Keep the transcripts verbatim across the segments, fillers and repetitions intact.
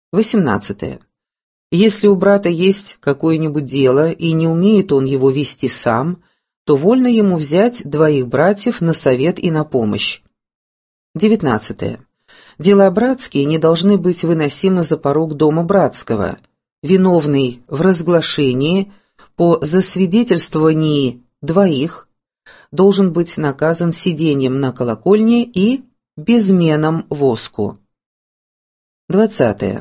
восемнадцатое. Если у брата есть какое-нибудь дело, и не умеет он его вести сам, то вольно ему взять двоих братьев на совет и на помощь. девятнадцатое. Дела братские не должны быть выносимы за порог дома братского. Виновный в разглашении по засвидетельствовании двоих должен быть наказан сидением на колокольне и безменом воску. двадцатое.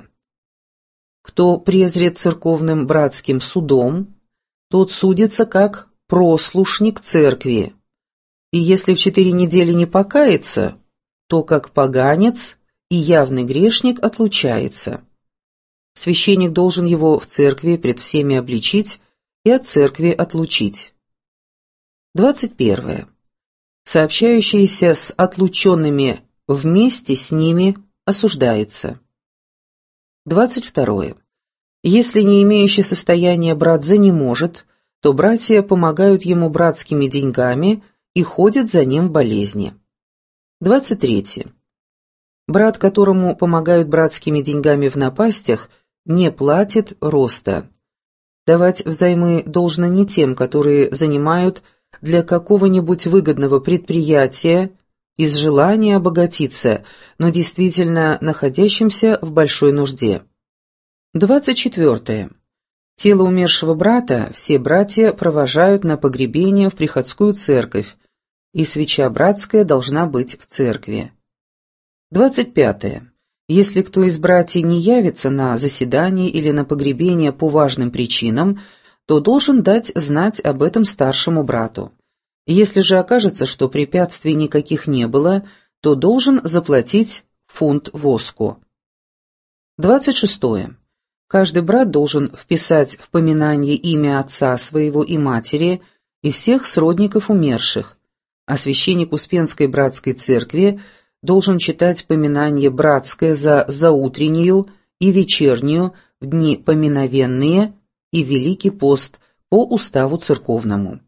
Кто презрет церковным братским судом, тот судится как прослушник церкви, и если в четыре недели не покается, то как поганец и явный грешник отлучается. Священник должен его в церкви пред всеми обличить и от церкви отлучить. двадцать первое. Сообщающийся с отлученными вместе с ними осуждается. двадцать второе. Если не имеющий состояния брат занеможет, то братья помогают ему братскими деньгами и ходят за ним в болезни. двадцать третье. Брат, которому помогают братскими деньгами в напастях, не платит роста. Давать взаймы должно не тем, которые занимают для какого-нибудь выгодного предприятия из желания обогатиться, но действительно находящимся в большой нужде. двадцать четвертое. Тело умершего брата все братья провожают на погребение в приходскую церковь, и свеча братская должна быть в церкви. двадцать пятое. Если кто из братьев не явится на заседание или на погребение по важным причинам, то должен дать знать об этом старшему брату. Если же окажется, что препятствий никаких не было, то должен заплатить фунт воску. двадцать шестое. Каждый брат должен вписать в поминание имя отца своего и матери и всех сродников умерших, а священник Успенской братской церкви должен читать поминание братское за заутреннюю и вечернюю в дни поминовенные и Великий пост по уставу церковному.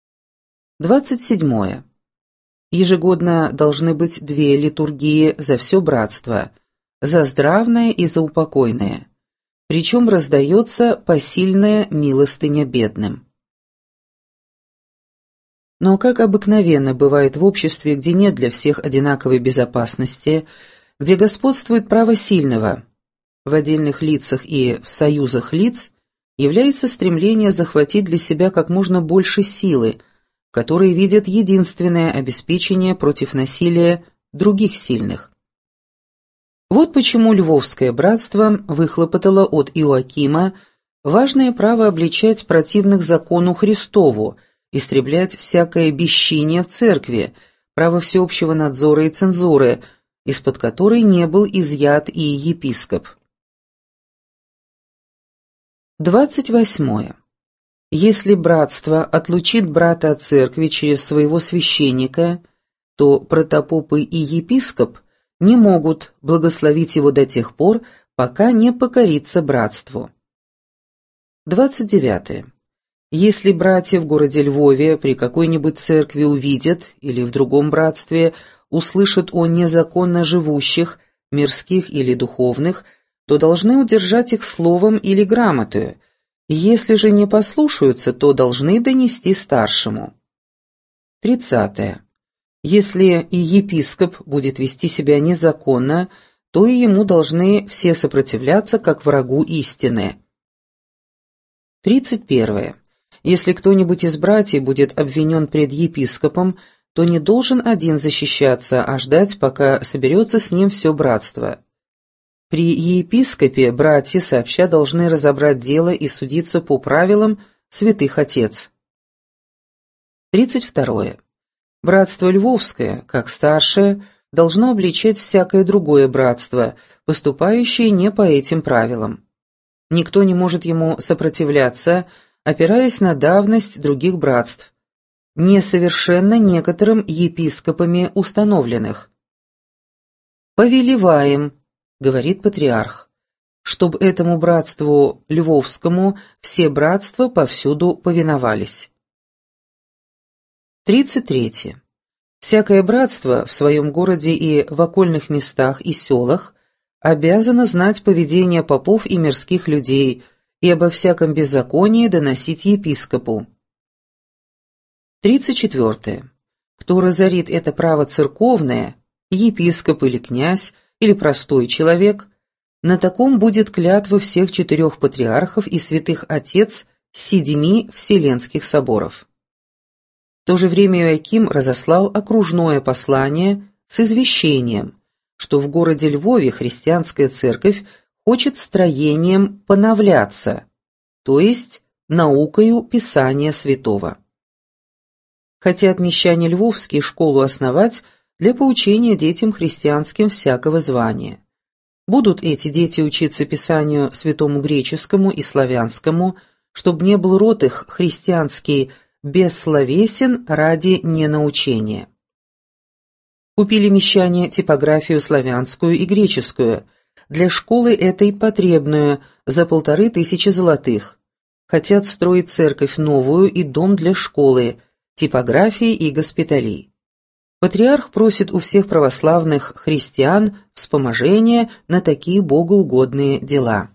двадцать седьмое. Ежегодно должны быть две литургии за все братство, за здравное и за упокойное, причем раздается посильная милостыня бедным. Но, как обыкновенно бывает в обществе, где нет для всех одинаковой безопасности, где господствует право сильного, в отдельных лицах и в союзах лиц является стремление захватить для себя как можно больше силы, в которой видят единственное обеспечение против насилия других сильных. Вот почему Львовское братство выхлопотало от Иоакима важное право обличать противных закону Христову, истреблять всякое бесчиние в церкви, право всеобщего надзора и цензуры, из-под которой не был изъят и епископ. двадцать восьмое. Если братство отлучит брата от церкви через своего священника, то протопопы и епископ не могут благословить его до тех пор, пока не покорится братству. двадцать девятое. Если братья в городе Львове при какой-нибудь церкви увидят или в другом братстве услышат о незаконно живущих, мирских или духовных, то должны удержать их словом или грамотою. Если же не послушаются, то должны донести старшему. тридцатое. Если и епископ будет вести себя незаконно, то и ему должны все сопротивляться как врагу истины. тридцать первое. Если кто-нибудь из братьев будет обвинен пред епископом, то не должен один защищаться, а ждать, пока соберется с ним все братство. При епископе братья сообща должны разобрать дело и судиться по правилам святых отец. тридцать второе. Братство Львовское, как старшее, должно обличать всякое другое братство, поступающее не по этим правилам. Никто не может ему сопротивляться, опираясь на давность других братств, несовершенно некоторым епископами установленных. «Повелеваем», — говорит патриарх, «чтоб этому братству Львовскому все братства повсюду повиновались». тридцать третье. Всякое братство в своем городе и в окольных местах и селах обязана знать поведение попов и мирских людей и обо всяком беззаконии доносить епископу. тридцать четвертое. Кто разорит это право церковное, епископ или князь, или простой человек, на таком будет клятва всех четырех патриархов и святых отец седьми вселенских соборов. В то же время Иоаким разослал окружное послание с извещением, что в городе Львове христианская церковь хочет строением поновляться, то есть наукою Писания Святого. Хотят мещане львовские школу основать для поучения детям христианским всякого звания. Будут эти дети учиться Писанию святому греческому и славянскому, чтобы не был род их христианский бессловесен ради ненаучения. Купили мещане типографию славянскую и греческую, для школы этой потребную, за полторы тысячи золотых. Хотят строить церковь новую и дом для школы, типографии и госпиталей. Патриарх просит у всех православных христиан вспоможения на такие богоугодные дела.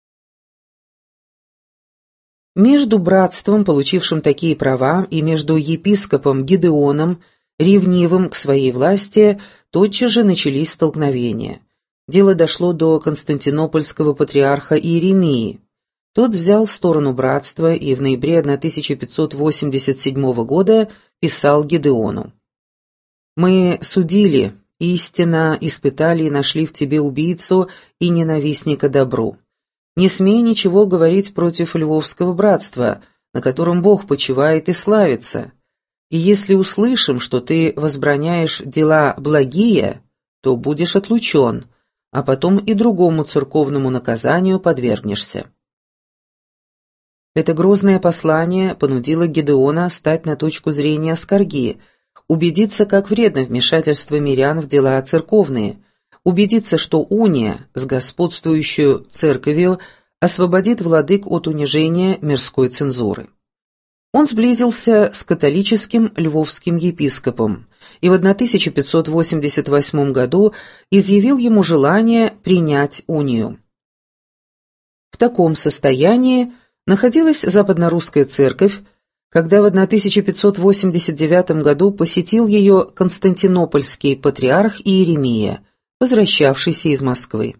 Между братством, получившим такие права, и между епископом Гидеоном, ревнивым к своей власти, тотчас же начались столкновения. Дело дошло до константинопольского патриарха Иеремии. Тот взял сторону братства и в ноябре тысяча пятьсот восемьдесят седьмого года писал Гидеону: «Мы судили, истинно испытали и нашли в тебе убийцу и ненавистника добру. Не смей ничего говорить против Львовского братства, на котором Бог почивает и славится. И если услышим, что ты возбраняешь дела благие, то будешь отлучен, а потом и другому церковному наказанию подвергнешься». Это грозное послание понудило Гидеона стать на точку зрения Скорги, убедиться, как вредно вмешательство мирян в дела церковные, убедиться, что уния с господствующей церковью освободит владык от унижения мирской цензуры. Он сблизился с католическим львовским епископом и в тысяча пятьсот восемьдесят восьмом году изъявил ему желание принять унию. В таком состоянии находилась западнорусская церковь, когда в тысяча пятьсот восемьдесят девятом году посетил ее константинопольский патриарх Иеремия, возвращавшийся из Москвы.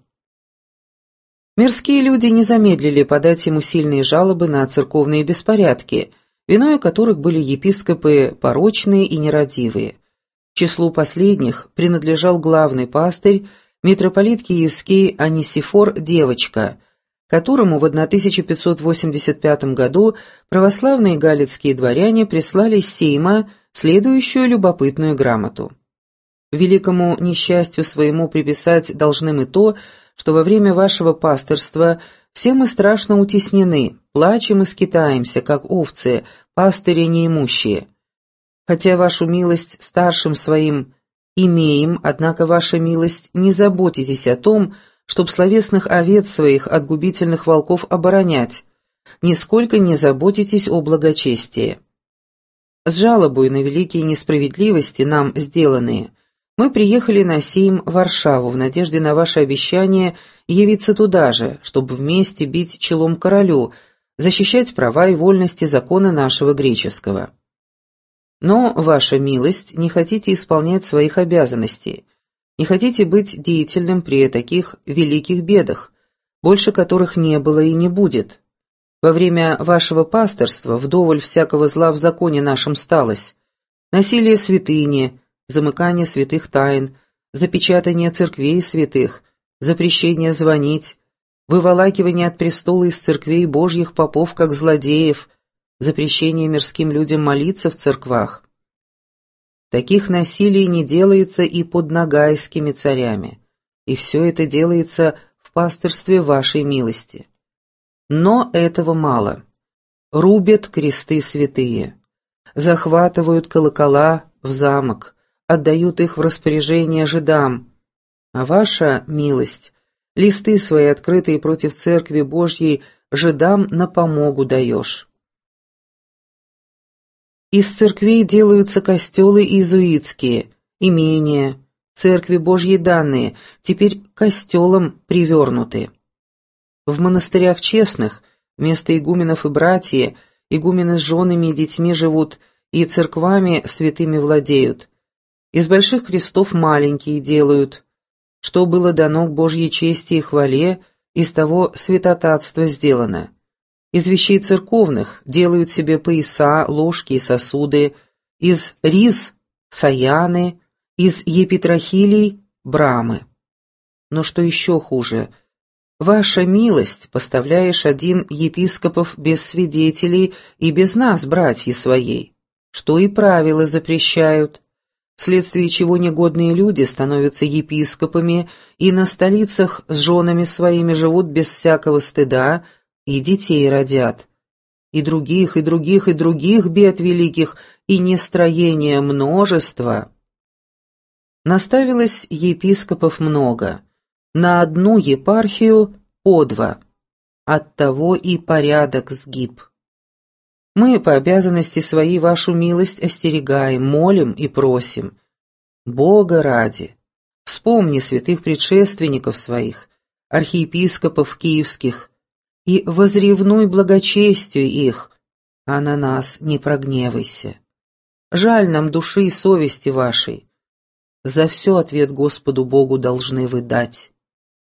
Мирские люди не замедлили подать ему сильные жалобы на церковные беспорядки, виною которых были епископы порочные и нерадивые. К числу последних принадлежал главный пастырь, митрополит киевский Анисифор Девочка, которому в тысяча пятьсот восемьдесят пятом году православные галицкие дворяне прислали из Сейма следующую любопытную грамоту. Великому несчастью своему приписать должны мы то, что во время вашего пастырства все мы страшно утеснены, плачем и скитаемся, как овцы, пастыри неимущие. Хотя вашу милость старшим своим имеем, однако ваша милость не заботитесь о том, чтоб словесных овец своих от губительных волков оборонять, нисколько не заботитесь о благочестии. С жалобой на великие несправедливости, нам сделанные, мы приехали на Сейм в Варшаву в надежде на ваше обещание явиться туда же, чтобы вместе бить челом королю, защищать права и вольности закона нашего греческого. Но, ваша милость, не хотите исполнять своих обязанностей, не хотите быть деятельным при таких великих бедах, больше которых не было и не будет. Во время вашего пастырства вдоволь всякого зла в законе нашем сталось. Насилие святыни, замыкание святых тайн, запечатание церквей святых, запрещение звонить, выволакивание от престола из церквей божьих попов как злодеев, запрещение мирским людям молиться в церквах. Таких насилий не делается и под нагайскими царями, и все это делается в пастырстве вашей милости. Но этого мало. Рубят кресты святые, захватывают колокола в замок, отдают их в распоряжение жидам, а ваша милость листы свои, открытые против церкви Божьей, жидам на помогу даешь. Из церквей делаются костелы иезуитские, имения, церкви Божьей данные, теперь костелом привернуты. В монастырях честных вместо игуменов и братья, игумены с женами и детьми живут, и церквами святыми владеют. Из больших крестов маленькие делают. Что было дано к Божьей чести и хвале, из того святотатства сделано. Из вещей церковных делают себе пояса, ложки и сосуды, из риз – саяны, из епитрахилий – брамы. Но что еще хуже – ваша милость поставляешь один епископов без свидетелей и без нас, братья своей, что и правила запрещают, вследствие чего негодные люди становятся епископами и на столицах с женами своими живут без всякого стыда и детей родят. И других, и других, и других бед великих, и нестроения множества. Наставилось епископов много, на одну епархию по два, оттого и порядок сгиб. Мы по обязанности своей вашу милость остерегаем, молим и просим. Бога ради, вспомни святых предшественников своих, архиепископов киевских, и возревнуй благочестию их, а на нас не прогневайся. Жаль нам души и совести вашей. За все ответ Господу Богу должны вы дать.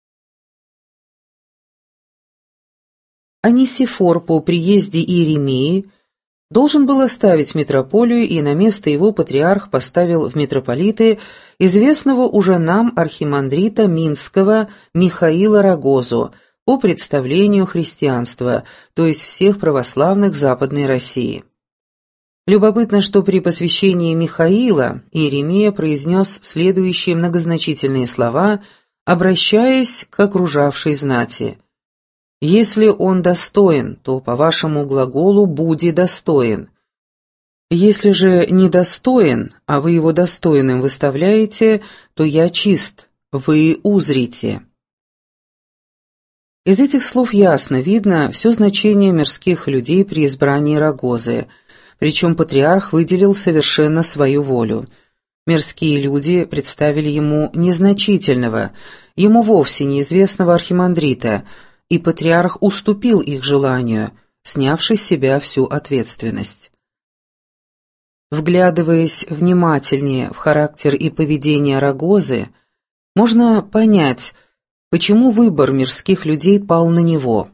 Анисифор по приезде Иеремии должен был оставить митрополию, и на место его патриарх поставил в митрополиты известного уже нам архимандрита Минского Михаила Рогозу по представлению христианства, то есть всех православных Западной России. Любопытно, что при посвящении Михаила Иеремия произнес следующие многозначительные слова, обращаясь к окружавшей знати. «Если он достоин, то по вашему глаголу «буди достоин». Если же недостоин, а вы его достойным выставляете, то я чист, вы узрите». Из этих слов ясно видно все значение мирских людей при избрании Рогозы, причем патриарх выделил совершенно свою волю. Мирские люди представили ему незначительного, ему вовсе неизвестного архимандрита, и патриарх уступил их желанию, снявши с себя всю ответственность. Вглядываясь внимательнее в характер и поведение Рогозы, можно понять, почему выбор мирских людей пал на него.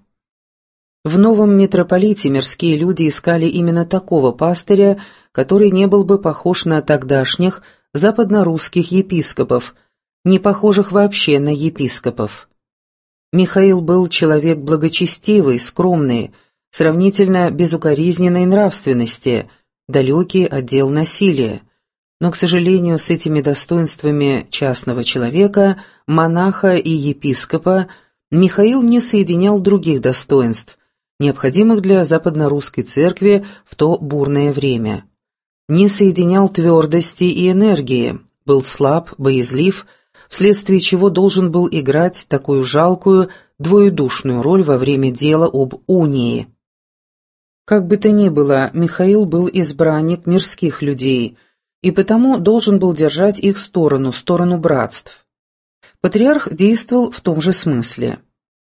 В новом митрополите мирские люди искали именно такого пастыря, который не был бы похож на тогдашних западнорусских епископов, не похожих вообще на епископов. Михаил был человек благочестивый, скромный, сравнительно безукоризненной нравственности, далекий от дел насилия, но, к сожалению, с этими достоинствами частного человека, монаха и епископа Михаил не соединял других достоинств, необходимых для западнорусской церкви в то бурное время. Не соединял твердости и энергии, был слаб, боязлив, вследствие чего должен был играть такую жалкую, двоедушную роль во время дела об унии. Как бы то ни было, Михаил был избранник мирских людей, и потому должен был держать их сторону, сторону братств. Патриарх действовал в том же смысле.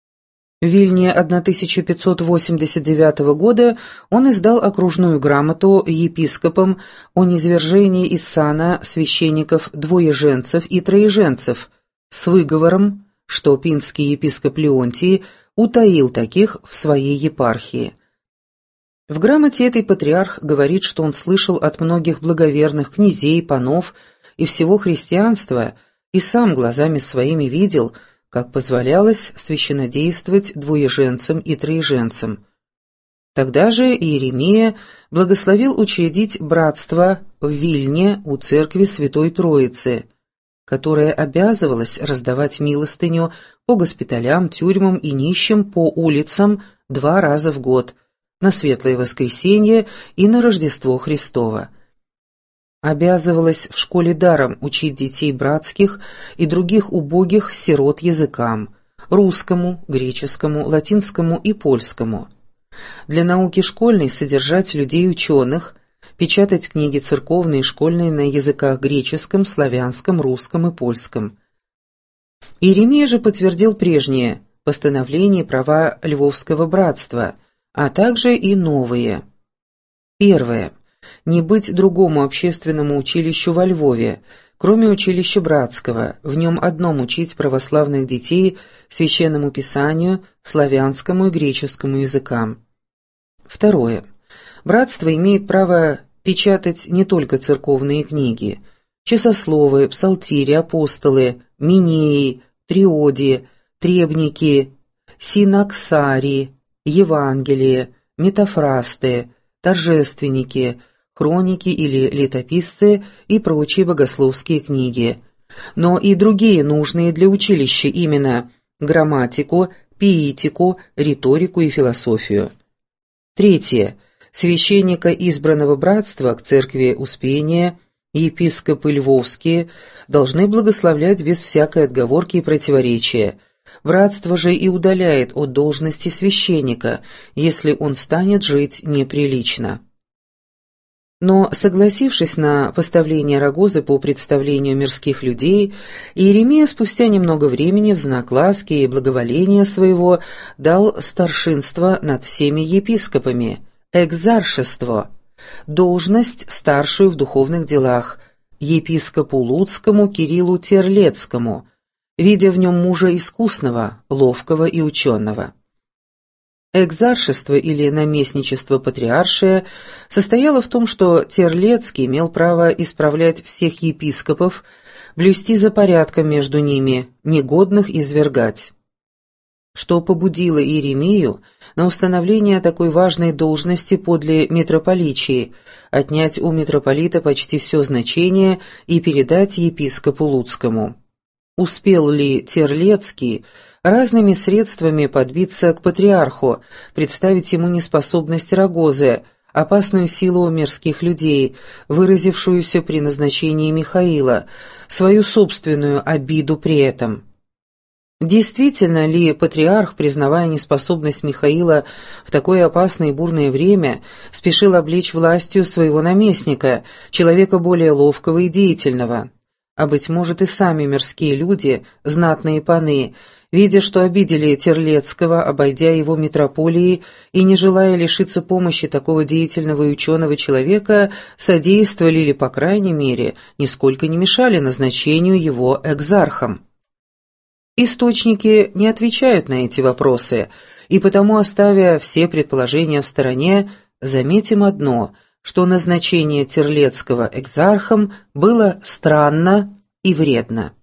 В Вильне тысяча пятьсот восемьдесят девятого года он издал окружную грамоту епископам о низвержении из сана священников двоеженцев и троеженцев с выговором, что пинский епископ Леонтий утаил таких в своей епархии. В грамоте этой патриарх говорит, что он слышал от многих благоверных князей, панов и всего христианства, и сам глазами своими видел, как позволялось священнодействовать двоеженцам и троеженцам. Тогда же Иеремия благословил учредить братство в Вильне у церкви Святой Троицы, которая обязывалась раздавать милостыню по госпиталям, тюрьмам и нищим по улицам два раза в год, на Светлое Воскресенье и на Рождество Христово. Обязывалась в школе даром учить детей братских и других убогих сирот языкам – русскому, греческому, латинскому и польскому. Для науки школьной содержать людей ученых, печатать книги церковные и школьные на языках греческом, славянском, русском и польском. Иеремия же подтвердил прежние постановления и права Львовского братства, а также и новые. Первое. Не быть другому общественному училищу во Львове, кроме училища братского, в нем одном учить православных детей священному писанию, славянскому и греческому языкам. Второе. Братство имеет право печатать не только церковные книги, часословы, псалтири, апостолы, минеи, триоди, требники, синаксари, Евангелие, метафрасты, торжественники, хроники или летописцы и прочие богословские книги, но и другие нужные для училища именно грамматику, пиитику, риторику и философию. Третье. Священника избранного братства к церкви Успения, епископы львовские, должны благословлять без всякой отговорки и противоречия. Братство же и удаляет от должности священника, если он станет жить неприлично. Но, согласившись на поставление рогозы по представлению мирских людей, Иеремия спустя немного времени в знак ласки и благоволения своего дал старшинство над всеми епископами, экзаршество, должность старшую в духовных делах, епископу Луцкому Кириллу Терлецкому, видя в нем мужа искусного, ловкого и ученого. Экзаршество или наместничество патриаршия состояло в том, что Терлецкий имел право исправлять всех епископов, блюсти за порядком между ними, негодных извергать. Что побудило Иеремию на установление такой важной должности подле митрополичии, отнять у митрополита почти все значение и передать епископу Луцкому. Успел ли Терлецкий разными средствами подбиться к патриарху, представить ему неспособность рогозы, опасную силу мирских людей, выразившуюся при назначении Михаила, свою собственную обиду при этом? Действительно ли патриарх, признавая неспособность Михаила в такое опасное и бурное время, спешил облечь властью своего наместника, человека более ловкого и деятельного? А быть может и сами мирские люди, знатные паны, видя, что обидели Терлецкого, обойдя его митрополии и не желая лишиться помощи такого деятельного и ученого человека, содействовали или, по крайней мере, нисколько не мешали назначению его экзархом. Источники не отвечают на эти вопросы, и потому, оставя все предположения в стороне, заметим одно, что назначение Терлецкого экзархом было странно и вредно.